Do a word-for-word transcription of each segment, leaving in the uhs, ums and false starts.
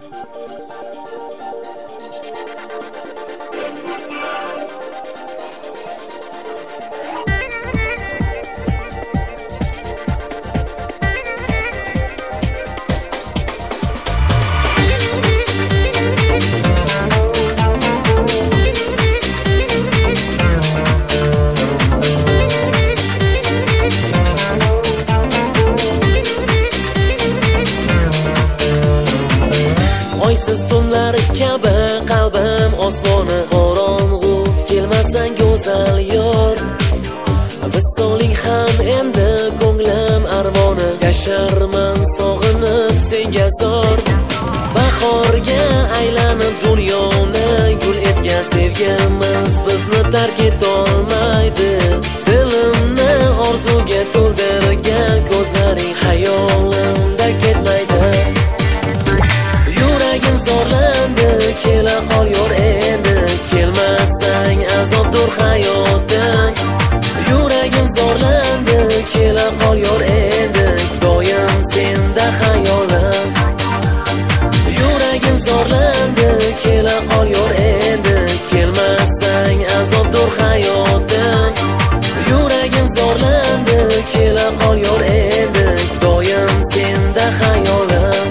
Oysiz tunlar kabi qalbim osmoni qorong'u, kelmasang go'zal yor. Visoling ham endi ko'nglim armoni, yasharman sog'inib senga zor. Bahorga aylanib dunyoni gul etgan sevgimiz bizni tark etolmaydi. Dilimni orzuga to'ldirgan ko'zlaring hayolimda ketmaydi. Yuragim zorlandi, kela qol yor endi, kelmasang azobdir hayotim. Yuragim zorlandi, kela qol yor endi, doim senda xayolim. Yuragim zorlandi, kela qol yor endi, kelmasang azobdir hayotim. Yuragim zorlandi, kela qol yor endi, doim senda xayolim.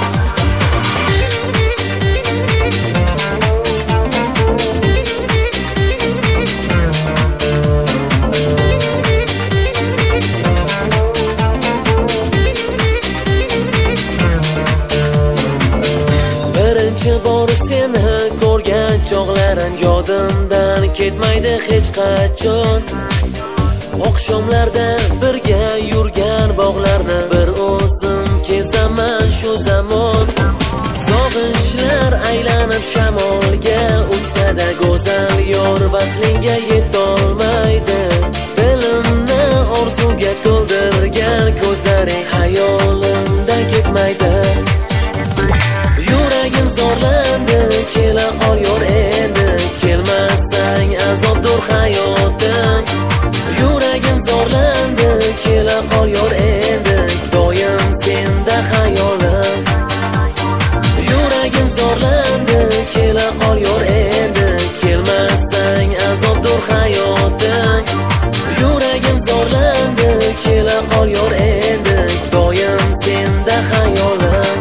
Birinchi bor seni ko'rgan chog'larim yodimdan ketmaydi hech qachon. Oqshomlarda birga yurgan bog'larni bir o'zim kezaman shu zamon. Sog'inchlar aylanib shamolga uchsa-da go'zal yor vaslingga yetolmaydi. Dilimni orzuga to'ldirgan ko'zlaring hayolimda ketmaydi. Yuragim zorlandi, kela qol yor endi, kelmasang azobdir hayotim. Yuragim zorlandi, kela qol yor endi, doim senda xayolim. Yuragim zorlandi, kela qol yor endi, kelmasang azobdir hayotim. Yuragim zorlandi, kela qol yor endi, doim senda xayolim.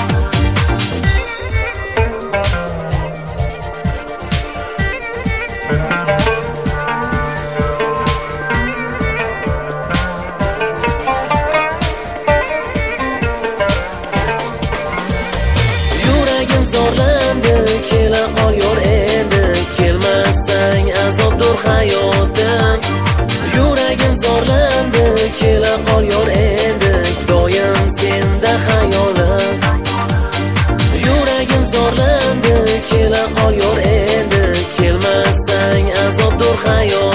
Yuragim zorlandi, kela qol yor endi, kelmasang azobdir hayotim. Yuragim zorlandi, kela qol yor endi, doim senda xayolim. Yuragim zorlandi, kela qol yor endi, kelmasang azobdir hayotim.